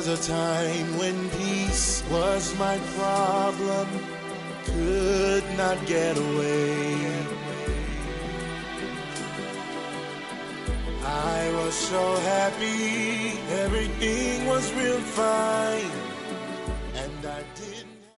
was a time when peace was my problem, could not get away. I was so happy, everything was real fine.